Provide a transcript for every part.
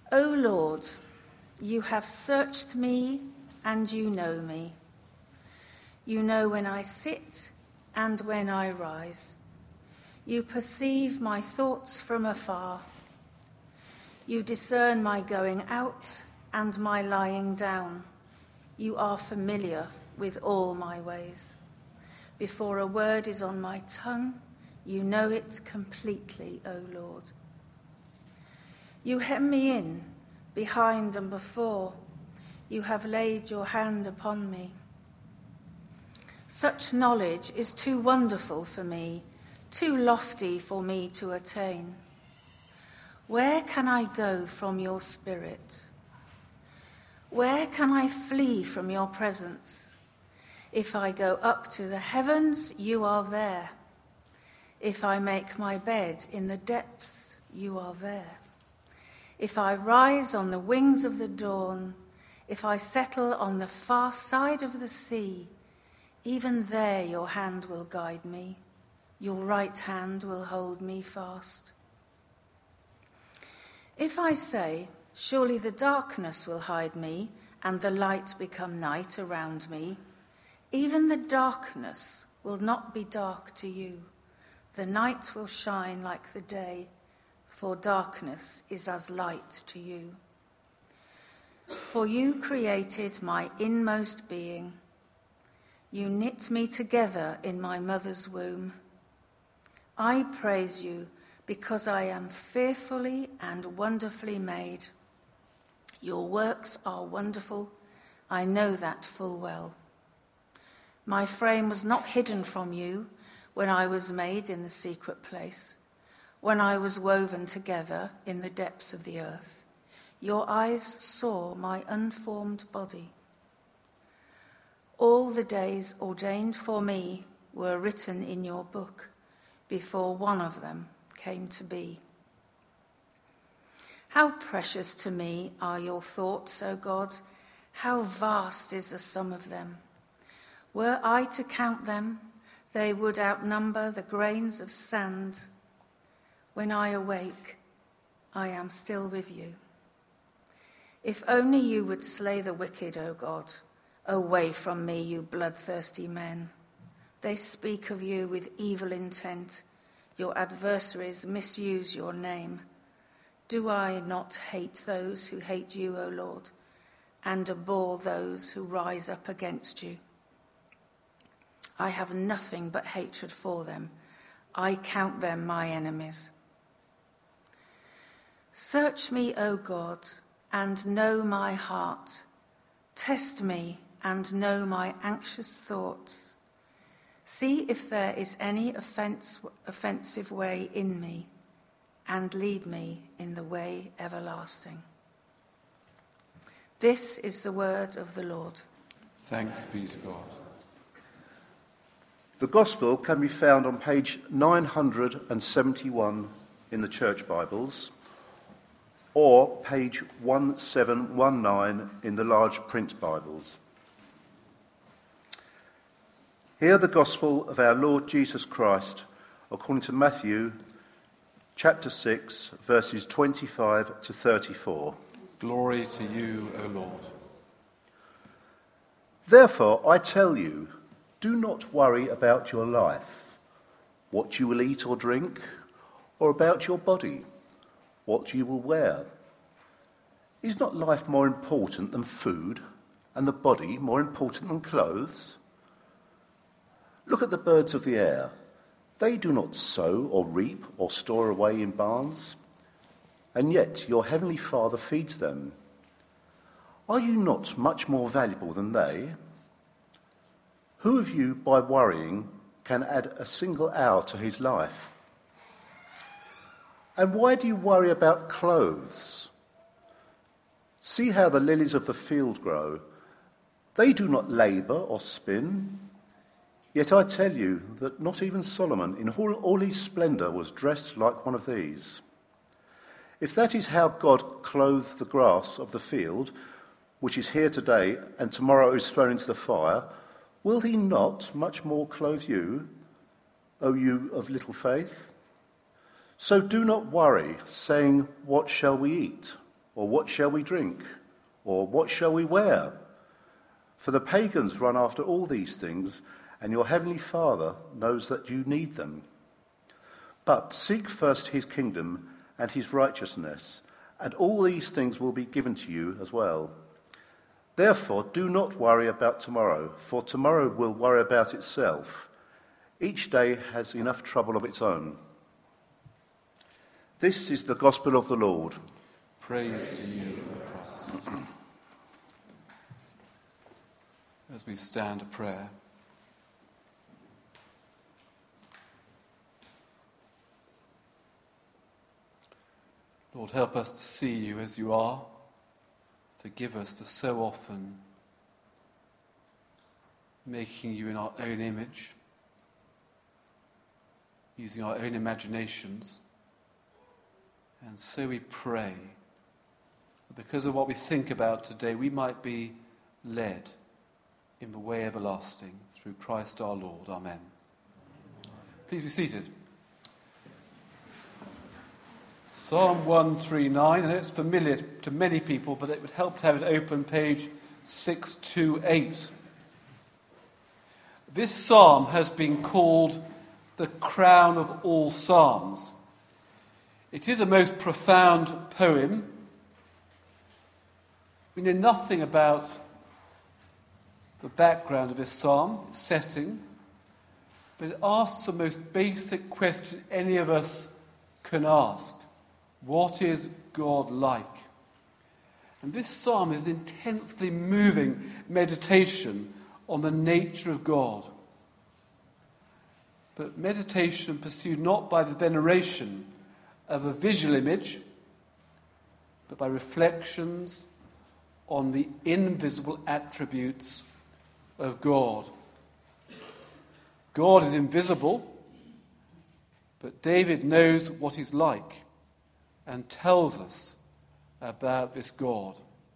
O Lord, you have searched me and you know me. You know when I sit and when I rise. You perceive my thoughts from afar. You discern my going out and my lying down. You are familiar with all my ways. Before a word is on my tongue, you know it completely, O Lord. You hem me in, behind and before. You have laid your hand upon me. Such knowledge is too wonderful for me, too lofty for me to attain. Where can I go from your spirit? Where can I flee from your presence? If I go up to the heavens, you are there. If I make my bed in the depths, you are there. If I rise on the wings of the dawn, if I settle on the far side of the sea, even there your hand will guide me. Your right hand will hold me fast. If I say, surely the darkness will hide me and the light become night around me, even the darkness will not be dark to you. The night will shine like the day, for darkness is as light to you. For you created my inmost being. You knit me together in my mother's womb. I praise you because I am fearfully and wonderfully made. Your works are wonderful. I know that full well. My frame was not hidden from you when I was made in the secret place, when I was woven together in the depths of the earth. Your eyes saw my unformed body. All the days ordained for me were written in your book before one of them came to be. How precious to me are your thoughts, O God! How vast is the sum of them! Were I to count them, they would outnumber the grains of sand. When I awake, I am still with you. If only you would slay the wicked, O God! Away from me, you bloodthirsty men. They speak of you with evil intent. Your adversaries misuse your name. Do I not hate those who hate you, O Lord, and abhor those who rise up against you? I have nothing but hatred for them. I count them my enemies. Search me, O God, and know my heart. Test me and know my anxious thoughts. See if there is any offensive way in me, and lead me in the way everlasting. This is the word of the Lord. Thanks be to God. The Gospel can be found on page 971 in the Church Bibles, or page 1719 in the large print Bibles. Hear the Gospel of our Lord Jesus Christ according to Matthew chapter 6, verses 25 to 34. Glory to you, O Lord. Therefore, I tell you, do not worry about your life, what you will eat or drink, or about your body, what you will wear. Is not life more important than food, and the body more important than clothes? Look at the birds of the air. They do not sow or reap or store away in barns, and yet your heavenly Father feeds them. Are you not much more valuable than they? Who of you, by worrying, can add a single hour to his life? And why do you worry about clothes? See how the lilies of the field grow. They do not labour or spin. Yet I tell you that not even Solomon, in all his splendour, was dressed like one of these. If that is how God clothes the grass of the field, which is here today and tomorrow is thrown into the fire, will he not much more clothe you, O you of little faith? So do not worry, saying, what shall we eat? Or what shall we drink? Or what shall we wear? For the pagans run after all these things, and your heavenly Father knows that you need them. But seek first his kingdom and his righteousness, and all these things will be given to you as well. Therefore, do not worry about tomorrow, for tomorrow will worry about itself. Each day has enough trouble of its own. This is the gospel of the Lord. Praise to you, O Christ. As we stand to prayer, Lord, help us to see you as you are. Forgive us for so often making you in our own image, using our own imaginations. And so we pray that because of what we think about today, we might be led in the way everlasting through Christ our Lord. Amen. Please be seated. Psalm 139, and it's familiar to many people, but it would help to have it open, page 628. This psalm has been called the crown of all psalms. It is a most profound poem. We know nothing about the background of this psalm, its setting, but it asks the most basic question any of us can ask. What is God like? And this psalm is an intensely moving meditation on the nature of God. But meditation pursued not by the veneration of a visual image, but by reflections on the invisible attributes of God. God is invisible, but David knows what he's like and tells us about this God.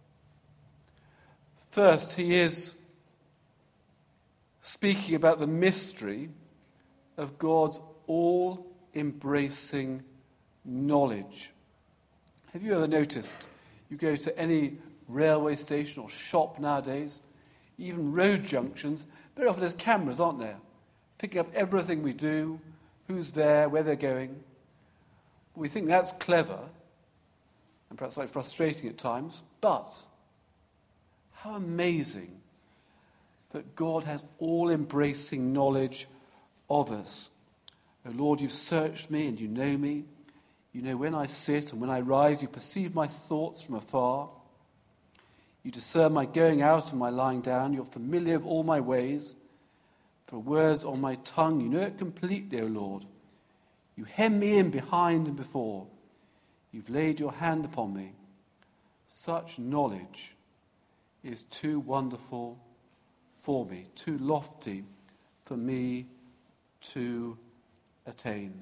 First, he is speaking about the mystery of God's all-embracing knowledge. Have you ever noticed, you go to any railway station or shop nowadays, even road junctions, very often there's cameras, aren't there? Picking up everything we do, who's there, where they're going. We think that's clever, and perhaps slightly frustrating at times, but how amazing that God has all-embracing knowledge of us. O Lord, you've searched me and you know me. You know when I sit and when I rise. You perceive my thoughts from afar. You discern my going out and my lying down. You're familiar with all my ways. For words on my tongue, you know it completely, O Lord. You hem me in behind and before. You've laid your hand upon me. Such knowledge is too wonderful for me, too lofty for me to attain.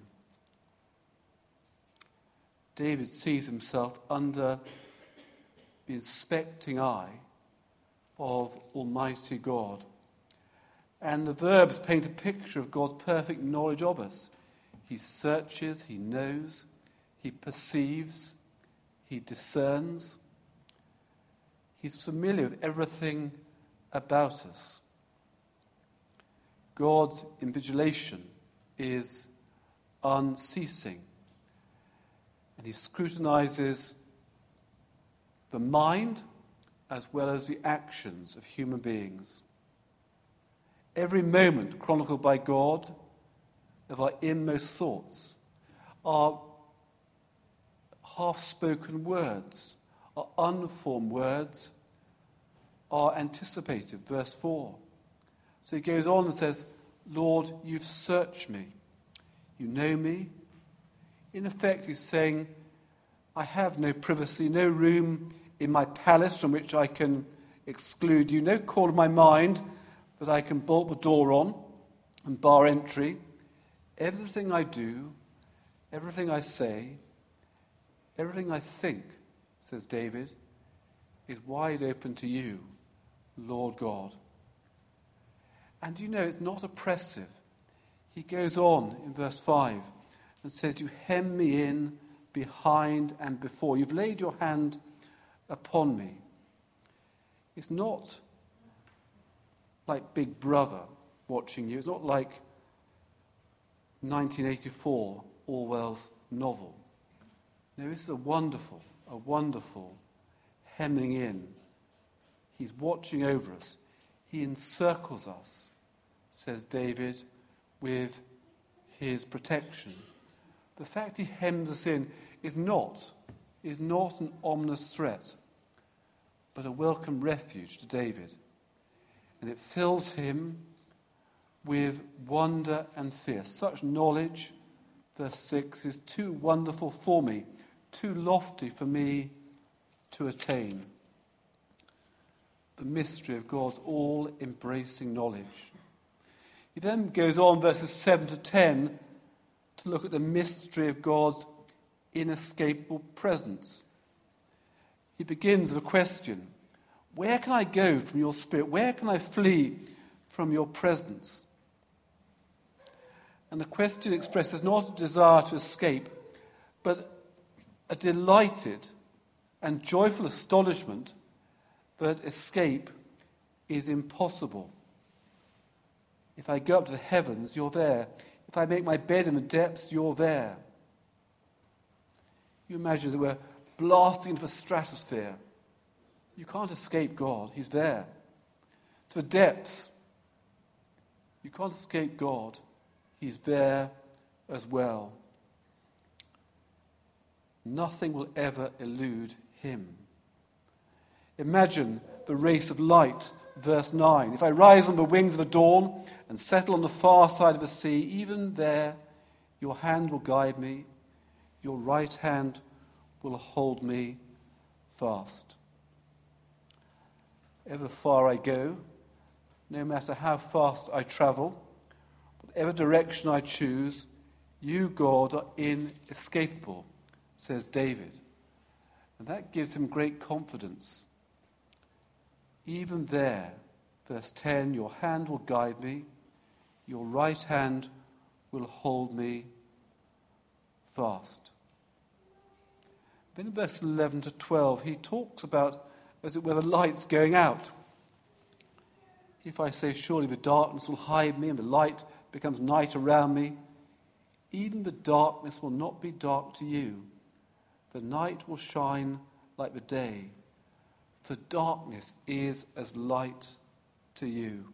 David sees himself under the inspecting eye of Almighty God. And the verbs paint a picture of God's perfect knowledge of us. He searches, he knows, he perceives, he discerns. He's familiar with everything about us. God's invigilation is unceasing, and he scrutinizes the mind as well as the actions of human beings. Every moment chronicled by God of our inmost thoughts, our half-spoken words, our unformed words, are anticipated. Verse 4. So he goes on and says, Lord, you've searched me. You know me. In effect, he's saying, I have no privacy, no room in my palace from which I can exclude you, no corner of my mind that I can bolt the door on and bar entry. Everything I do, everything I say, everything I think, says David, is wide open to you, Lord God. And you know, it's not oppressive. He goes on in verse 5 and says, you hem me in behind and before. You've laid your hand upon me. It's not like Big Brother watching you. It's not like 1984, Orwell's novel. No, this is a wonderful hemming in. He's watching over us. He encircles us, says David, with his protection. The fact he hems us in is not an ominous threat, but a welcome refuge to David. And it fills him with wonder and fear. Such knowledge, verse 6, is too wonderful for me, too lofty for me to attain. The mystery of God's all-embracing knowledge. He then goes on, verses 7 to 10, to look at the mystery of God's inescapable presence. He begins with a question. Where can I go from your spirit? Where can I flee from your presence? And the question expresses not a desire to escape, but a delighted and joyful astonishment that escape is impossible. If I go up to the heavens, you're there. If I make my bed in the depths, you're there. You imagine that we're blasting into the stratosphere. You can't escape God. He's there. To the depths. You can't escape God. He's there as well. Nothing will ever elude him. Imagine the race of light, verse 9. If I rise on the wings of the dawn and settle on the far side of the sea, even there your hand will guide me, your right hand will hold me fast. Ever far I go, no matter how fast I travel, whatever direction I choose, you, God, are inescapable, says David. And that gives him great confidence. Even there, verse 10, your hand will guide me, your right hand will hold me fast. Then in verse 11 to 12, he talks about, as it were, the lights going out. If I say, surely the darkness will hide me and the light becomes night around me, even the darkness will not be dark to you. The night will shine like the day, for darkness is as light to you.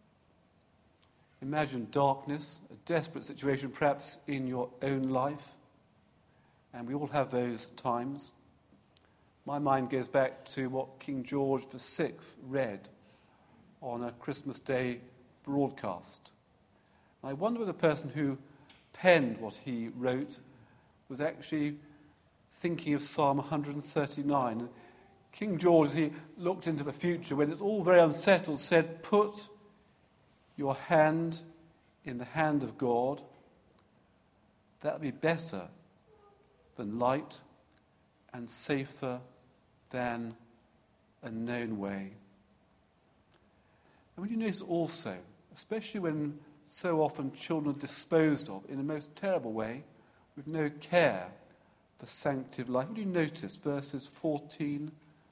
Imagine darkness, a desperate situation perhaps in your own life, and we all have those times. My mind goes back to what King George VI read on a Christmas Day broadcast. And I wonder whether the person who penned what he wrote was actually thinking of Psalm 139. King George, as he looked into the future, when it's all very unsettled, said, put your hand in the hand of God. That would be better than light and safer than a known way. And when you notice also, especially when so often children are disposed of in a most terrible way, with no care for sanctity of life, what do you notice? Verses 14,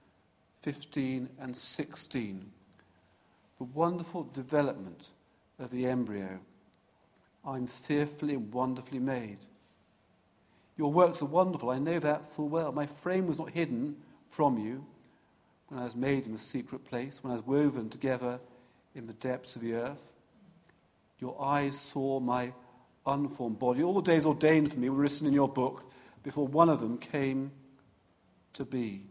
15 and 16. The wonderful development of the embryo. I'm fearfully and wonderfully made. Your works are wonderful, I know that full well. My frame was not hidden from you when I was made in a secret place, when I was woven together in the depths of the earth. Your eyes saw my unformed body. All the days ordained for me were written in your book before one of them came to be.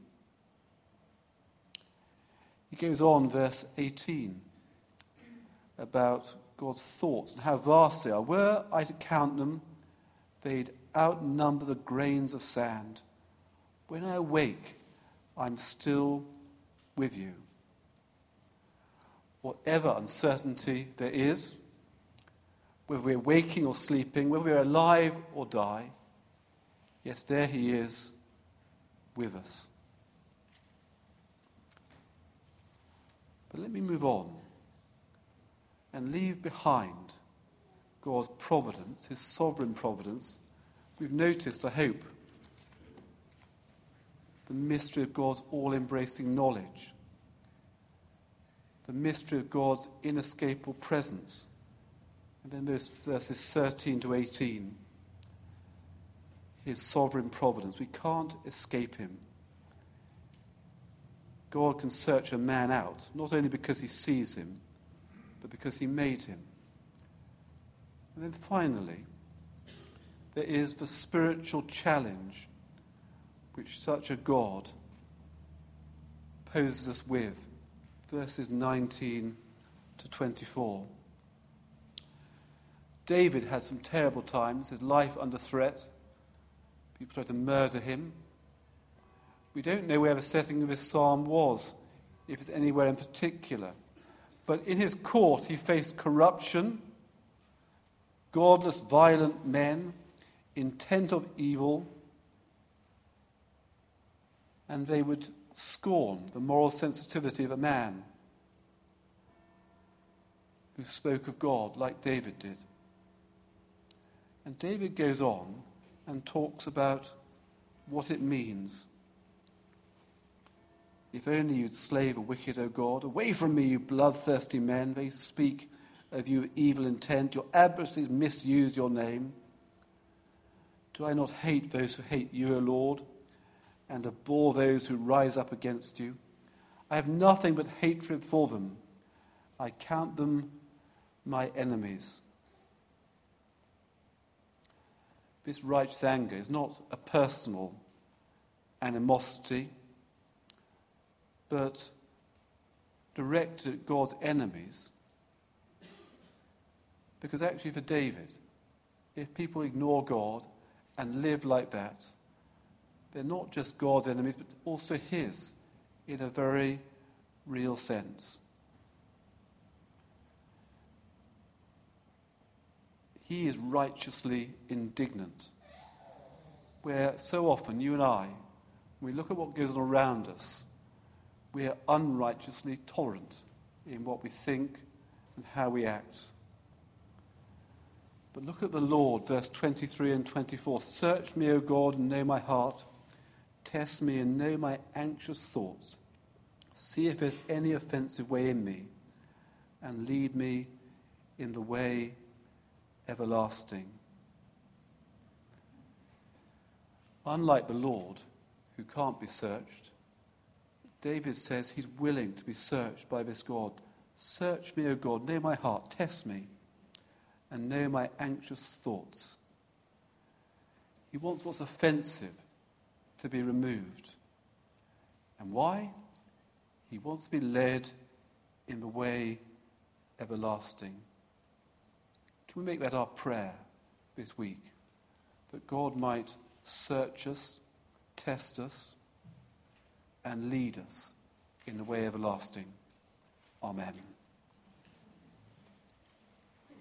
He goes on, verse 18, about God's thoughts and how vast they are. Were I to count them, they'd outnumber the grains of sand. When I awake, I'm still with you. Whatever uncertainty there is, whether we're waking or sleeping, whether we're alive or die, yes, there he is with us. But let me move on and leave behind God's providence, his sovereign providence. We've noticed, I hope, the mystery of God's all-embracing knowledge, the mystery of God's inescapable presence. And then those verses 13 to 18, his sovereign providence. We can't escape him. God can search a man out, not only because he sees him, but because he made him. And then finally, there is the spiritual challenge which such a God poses us with. Verses 19 to 24. David had some terrible times, his life under threat. People tried to murder him. We don't know where the setting of his psalm was, if it's anywhere in particular. But in his court he faced corruption, godless, violent men, intent of evil, and they would scorn the moral sensitivity of a man who spoke of God like David did. And David goes on and talks about what it means. If only you'd slay the wicked, O God. Away from me, you bloodthirsty men. They speak of you with evil intent. Your adversaries misuse your name. Do I not hate those who hate you, O Lord, and abhor those who rise up against you? I have nothing but hatred for them. I count them my enemies. This righteous anger is not a personal animosity, but directed at God's enemies. Because actually for David, if people ignore God and live like that, they're not just God's enemies, but also his, in a very real sense. He is righteously indignant. Where so often you and I, when we look at what goes on around us, we are unrighteously tolerant in what we think and how we act. But look at the Lord, verse 23 and 24. Search me, O God, and know my heart. Test me and know my anxious thoughts. See if there's any offensive way in me, and lead me in the way everlasting. Unlike the Lord, who can't be searched, David says he's willing to be searched by this God. Search me, O God, know my heart, test me, and know my anxious thoughts. He wants what's offensive to be removed. And why? He wants to be led in the way everlasting. Can we make that our prayer this week? That God might search us, test us, and lead us in the way everlasting. Amen.